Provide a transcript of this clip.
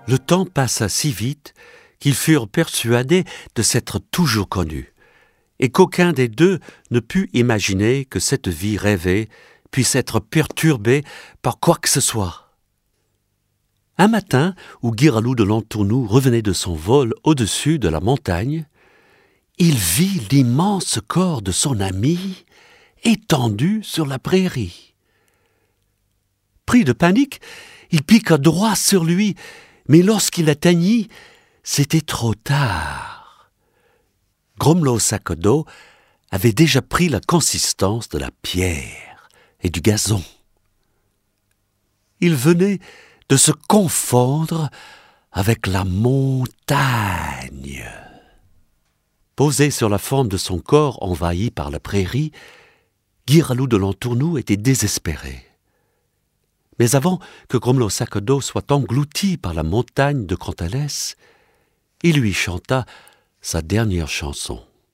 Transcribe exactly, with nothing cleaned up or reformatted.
Le temps passa si vite qu'ils furent persuadés de s'être toujours connus, et qu'aucun des deux ne put imaginer que cette vie rêvée puisse être perturbée par quoi que ce soit. Un matin, où Giralou de Lantournou revenait de son vol au-dessus de la montagne, il vit l'immense corps de son ami étendu sur la prairie. Pris de panique, il piqua droit sur lui, mais lorsqu'il l'atteignit, c'était trop tard. Gromelot Sac à dos avait déjà pris la consistance de la pierre et du gazon. Il venait de se confondre avec la montagne. Posé sur la forme de son corps envahi par la prairie, Giralou de Lantournou était désespéré. Mais avant que Gromelot Sac à dos soit englouti par la montagne de Cantalès, il lui chanta sa dernière chanson.